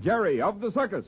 Jerry of the Circus.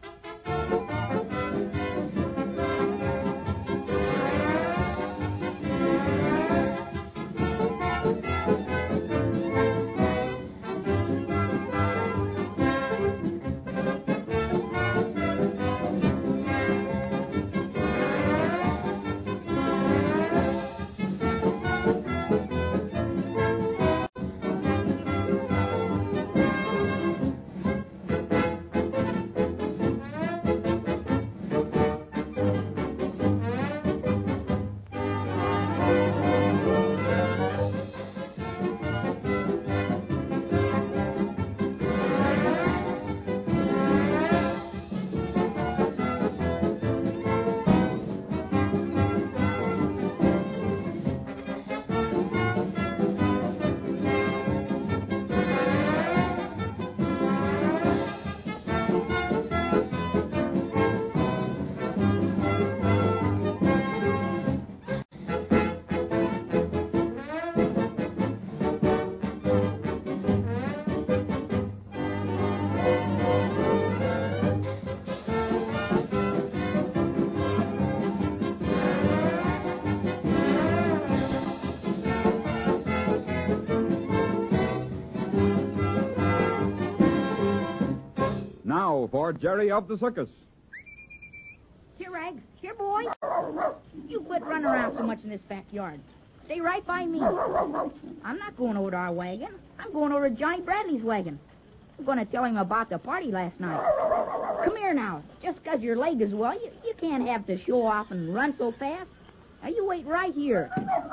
Now for Jerry of the Circus. Here, Rags. Here, boy. You quit running around so much in this backyard. Stay right by me. I'm not going over to our wagon. I'm going over to Johnny Bradley's wagon. I'm going to tell him about the party last night. Come here now. Just 'cause your leg is well, you can't have to show off and run so fast. Now, you wait right here.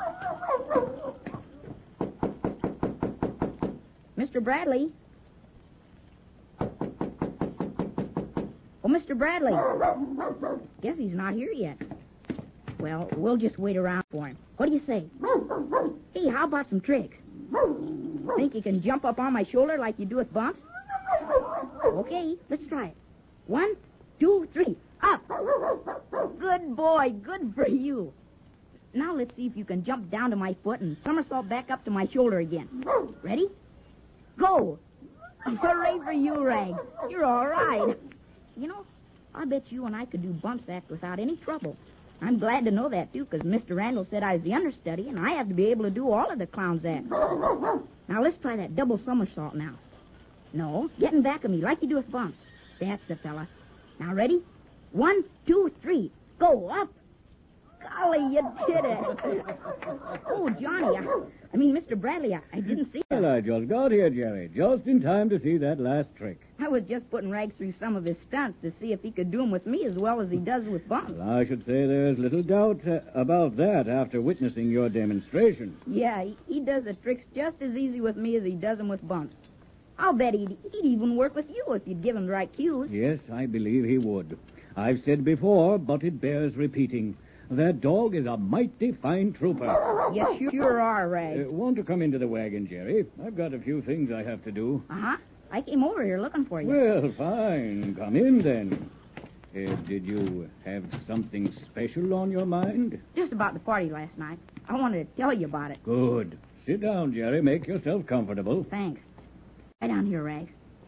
Mr. Bradley? Oh, Mr. Bradley. Guess he's not here yet. Well, we'll just wait around for him. What do you say? Hey, how about some tricks? Think you can jump up on my shoulder like you do with Bumps? Okay, let's try it. 1, 2, 3, up. Good boy, good for you. Now let's see if you can jump down to my foot and somersault back up to my shoulder again. Ready? Go. Hooray for you, Rag. You're all right. You know, I bet you and I could do Bumps act without any trouble. I'm glad to know that, too, because Mr. Randall said I was the understudy, and I have to be able to do all of the clown's acts. Now, let's try that double somersault now. No, get in back of me like you do with Bumps. That's the fella. Now, ready? 1, 2, 3. Go up. Golly, you did it. Oh, Johnny, I mean, Mr. Bradley, I didn't see Well, I just got here, Jerry, just in time to see that last trick. I was just putting Rags through some of his stunts to see if he could do them with me as well as he does with Bumps. Well, I should say there's little doubt about that after witnessing your demonstration. Yeah, he does the tricks just as easy with me as he does them with Bumps. I'll bet he'd even work with you if you'd give him the right cues. Yes, I believe he would. I've said before, but it bears repeating. That dog is a mighty fine trooper. You sure are, Rags. Want to come into the wagon, Jerry? I've got a few things I have to do. Uh-huh. I came over here looking for you. Well, fine. Come in, then. Did you have something special on your mind? Just about the party last night. I wanted to tell you about it. Good. Sit down, Jerry. Make yourself comfortable. Thanks. Right down here, Rags.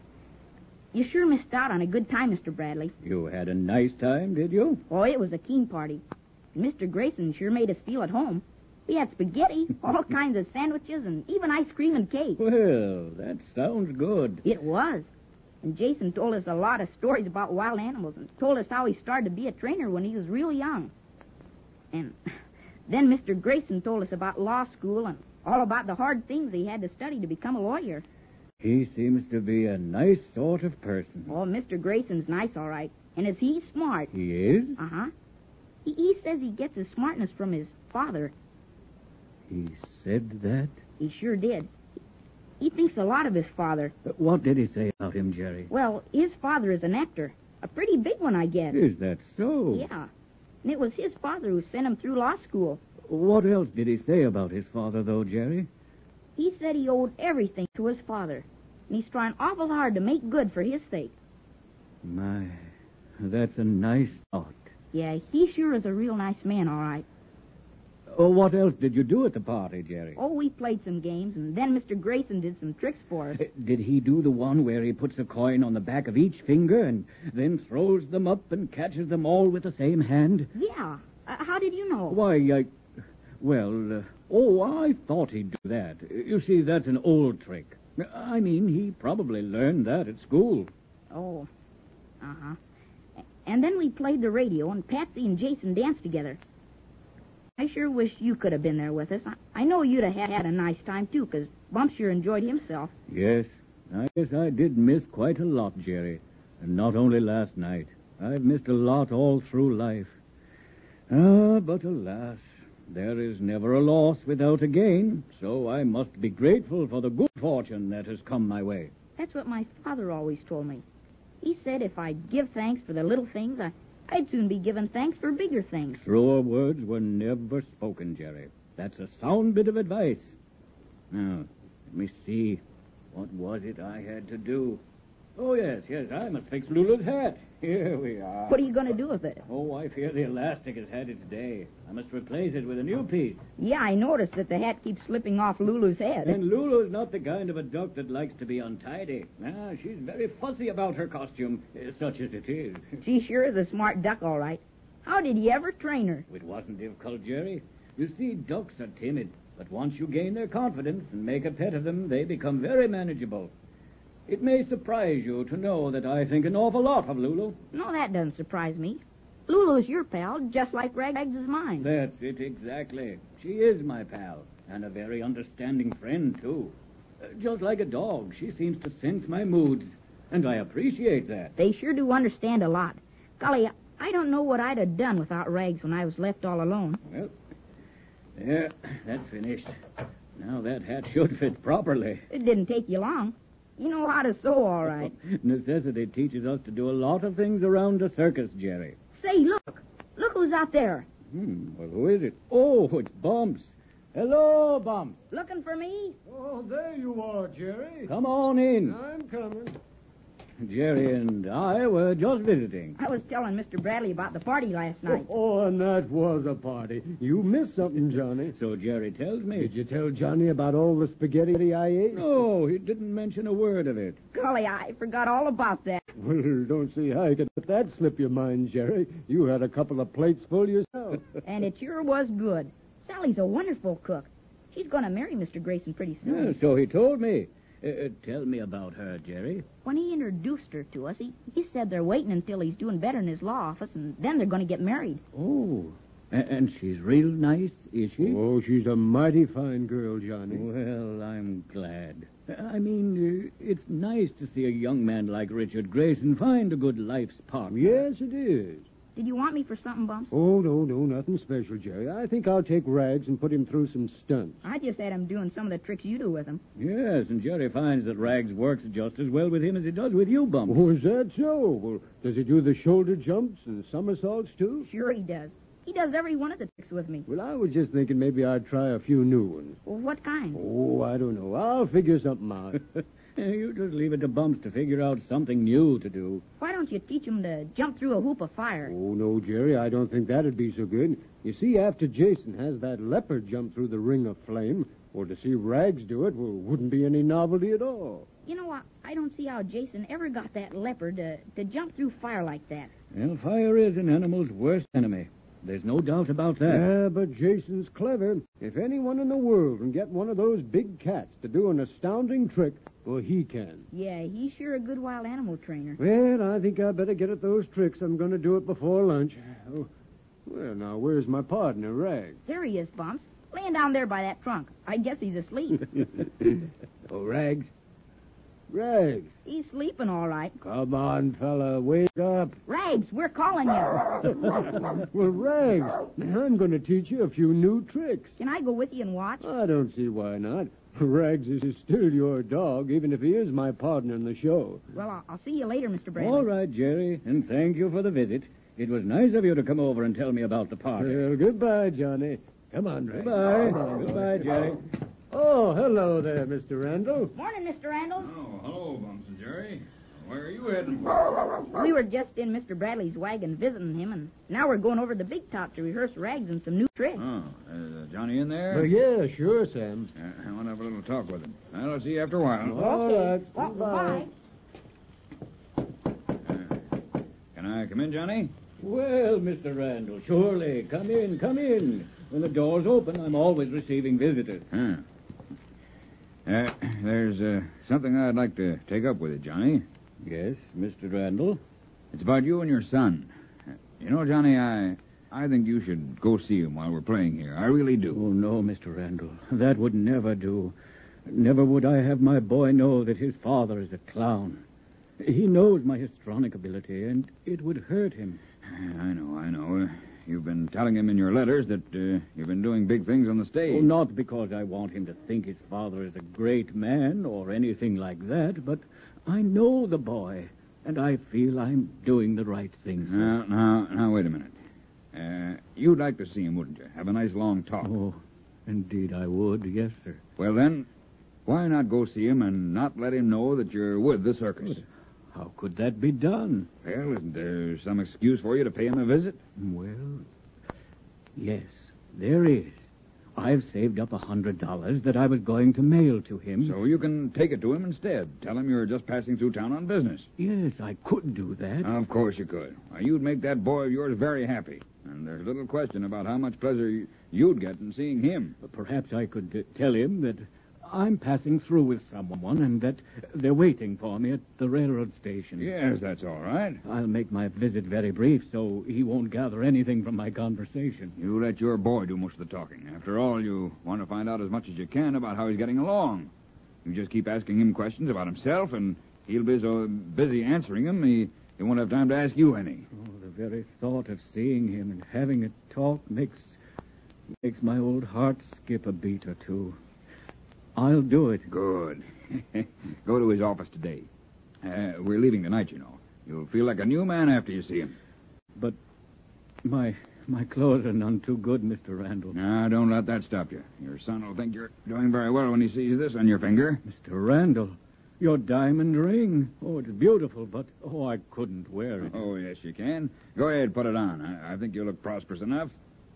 You sure missed out on a good time, Mr. Bradley. You had a nice time, did you? Oh, it was a keen party. Mr. Grayson sure made us feel at home. We had spaghetti, all kinds of sandwiches, and even ice cream and cake. Well, that sounds good. It was. And Jason told us a lot of stories about wild animals and told us how he started to be a trainer when he was real young. And then Mr. Grayson told us about law school and all about the hard things he had to study to become a lawyer. He seems to be a nice sort of person. Oh, Mr. Grayson's nice, all right. And is he smart? He is? Uh-huh. He says he gets his smartness from his father. He said that? He sure did. He thinks a lot of his father. What did he say about him, Jerry? Well, his father is an actor. A pretty big one, I guess. Is that so? Yeah. And it was his father who sent him through law school. What else did he say about his father, though, Jerry? He said he owed everything to his father. And he's trying awful hard to make good for his sake. My, that's a nice thought. Yeah, he sure is a real nice man, all right. Oh, what else did you do at the party, Jerry? Oh, we played some games, and then Mr. Grayson did some tricks for us. Did he do the one where he puts a coin on the back of each finger and then throws them up and catches them all with the same hand? Yeah. How did you know? Why, I thought he'd do that. You see, that's an old trick. I mean, he probably learned that at school. Oh. Uh-huh. And then we played the radio, and Patsy and Jason danced together. I sure wish you could have been there with us. I know you'd have had a nice time, too, because Bump sure enjoyed himself. Yes, I guess I did miss quite a lot, Jerry. And not only last night. I've missed a lot all through life. But alas, there is never a loss without a gain, so I must be grateful for the good fortune that has come my way. That's what my father always told me. He said if I'd give thanks for the little things, I'd soon be giving thanks for bigger things. Truer words were never spoken, Jerry. That's a sound bit of advice. Now, let me see. What was it I had to do? Oh, yes, I must fix Lulu's hat. Here we are. What are you going to do with it? Oh, I fear the elastic has had its day. I must replace it with a new piece. Yeah, I noticed that the hat keeps slipping off Lulu's head. And Lulu's not the kind of a duck that likes to be untidy. She's very fussy about her costume, such as it is. She sure is a smart duck, all right. How did you ever train her? It wasn't difficult, Jerry. You see, ducks are timid, but once you gain their confidence and make a pet of them, they become very manageable. It may surprise you to know that I think an awful lot of Lulu. No, that doesn't surprise me. Lulu's your pal, just like Rags is mine. That's it, exactly. She is my pal, and a very understanding friend, too. Just like a dog, she seems to sense my moods, and I appreciate that. They sure do understand a lot. Golly, I don't know what I'd have done without Rags when I was left all alone. Well, there, that's finished. Now that hat should fit properly. It didn't take you long. You know how to sew, all right. Necessity teaches us to do a lot of things around a circus, Jerry. Say, look. Look who's out there. Well, who is it? Oh, it's Bumps. Hello, Bumps. Looking for me? Oh, there you are, Jerry. Come on in. I'm coming. Jerry and I were just visiting. I was telling Mr. Bradley about the party last night. Oh, and that was a party. You missed something, Johnny. So Jerry tells me. Did you tell Johnny about all the spaghetti I ate? No, he didn't mention a word of it. Golly, I forgot all about that. Well, don't see how you could let that slip your mind, Jerry. You had a couple of plates full yourself. And it sure was good. Sally's a wonderful cook. She's going to marry Mr. Grayson pretty soon. Yeah, so he told me. Tell me about her, Jerry. When he introduced her to us, he said they're waiting until he's doing better in his law office, and then they're going to get married. Oh, and she's real nice, is she? Oh, she's a mighty fine girl, Johnny. Well, I'm glad. I mean, it's nice to see a young man like Richard Grayson find a good life's partner. Yes, it is. Did you want me for something, Bumps? Oh, no, nothing special, Jerry. I think I'll take Rags and put him through some stunts. I just had him doing some of the tricks you do with him. Yes, and Jerry finds that Rags works just as well with him as he does with you, Bumps. Oh, is that so? Well, does he do the shoulder jumps and somersaults, too? Sure he does. He does every one of the tricks with me. Well, I was just thinking maybe I'd try a few new ones. Well, what kind? Oh, I don't know. I'll figure something out. You just leave it to Bumps to figure out something new to do. Why don't you teach him to jump through a hoop of fire? Oh, no, Jerry, I don't think that'd be so good. You see, after Jason has that leopard jump through the ring of flame, or to see Rags do it, well, wouldn't be any novelty at all. You know, I don't see how Jason ever got that leopard to jump through fire like that. Well, fire is an animal's worst enemy. There's no doubt about that. Yeah, but Jason's clever. If anyone in the world can get one of those big cats to do an astounding trick, well, he can. Yeah, he's sure a good wild animal trainer. Well, I think I'd better get at those tricks. I'm going to do it before lunch. Oh, well, now, where's my partner, Rags? There he is, Bumps. Laying down there by that trunk. I guess he's asleep. Oh, Rags? Rags. He's sleeping all right. Come on, fella, wake up. Rags, we're calling you. Well, Rags, I'm going to teach you a few new tricks. Can I go with you and watch? I don't see why not. Rags is still your dog, even if he is my partner in the show. Well, I'll see you later, Mr. Bradley. All right, Jerry, and thank you for the visit. It was nice of you to come over and tell me about the party. Well, goodbye, Johnny. Come on, Rags. Goodbye. Come on, Goodbye, boy. Jerry. Oh, hello there, Mr. Randall. Morning, Mr. Randall. Oh, hello, Bumps and Jerry. Where are you heading? We were just in Mr. Bradley's wagon visiting him, and now we're going over to the big top to rehearse rags and some new tricks. Oh, is Johnny in there? Yeah, sure, Sam. I want to have a little talk with him. I'll see you after a while. All right. Well, goodbye. Can I come in, Johnny? Well, Mr. Randall, surely. Come in, come in. When the door's open, I'm always receiving visitors. Huh. There's something I'd like to take up with you, Johnny. Yes, Mr. Randall. It's about you and your son. You know, Johnny, I think you should go see him while we're playing here. I really do. Oh, no, Mr. Randall. That would never do. Never would I have my boy know that his father is a clown. He knows my histrionic ability, and it would hurt him. I know. You've been telling him in your letters that you've been doing big things on the stage. Oh, not because I want him to think his father is a great man or anything like that, but I know the boy, and I feel I'm doing the right thing. Now, wait a minute. You'd like to see him, wouldn't you? Have a nice long talk. Oh, indeed I would, yes, sir. Well, then, why not go see him and not let him know that you're with the circus? But how could that be done? Well, isn't there some excuse for you to pay him a visit? Well, yes, there is. I've saved up $100 that I was going to mail to him. So you can take it to him instead. Tell him you're just passing through town on business. Yes, I could do that. Of course you could. You'd make that boy of yours very happy. And there's little question about how much pleasure you'd get in seeing him. Perhaps I could tell him that I'm passing through with someone and that they're waiting for me at the railroad station. Yes, that's all right. I'll make my visit very brief so he won't gather anything from my conversation. You let your boy do most of the talking. After all, you want to find out as much as you can about how he's getting along. You just keep asking him questions about himself, and he'll be so busy answering them, he won't have time to ask you any. Oh, the very thought of seeing him and having a talk makes my old heart skip a beat or two. I'll do it. Good. Go to his office today. We're leaving tonight, you know. You'll feel like a new man after you see him. But my clothes are none too good, Mr. Randall. Now, don't let that stop you. Your son will think you're doing very well when he sees this on your finger. Mr. Randall, your diamond ring. Oh, it's beautiful, but, I couldn't wear it. Oh, yes, you can. Go ahead, put it on. I think you look prosperous enough.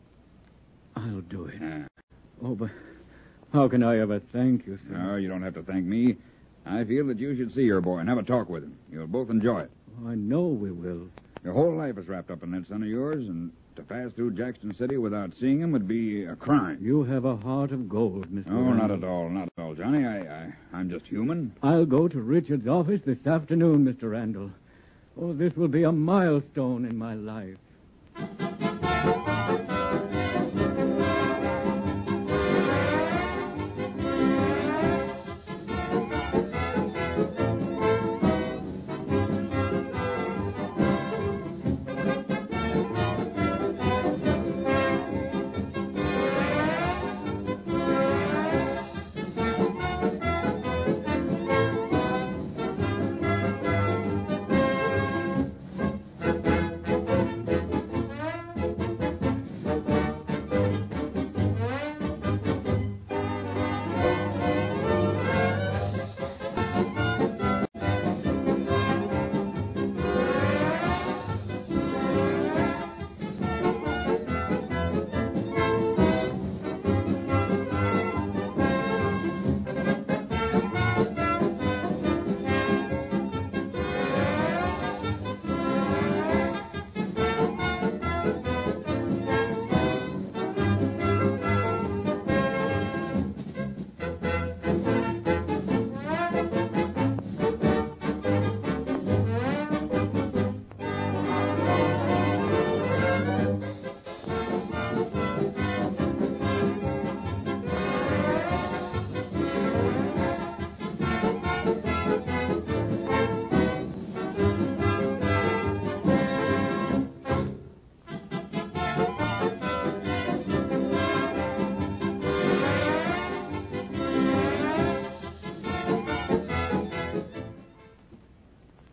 I'll do it. Oh, but how can I ever thank you, sir? No, you don't have to thank me. I feel that you should see your boy and have a talk with him. You'll both enjoy it. Oh, I know we will. Your whole life is wrapped up in that son of yours, and to pass through Jackson City without seeing him would be a crime. You have a heart of gold, Mr. Oh, Randall. not at all, Johnny. I'm just human. I'll go to Richard's office this afternoon, Mr. Randall. Oh, this will be a milestone in my life.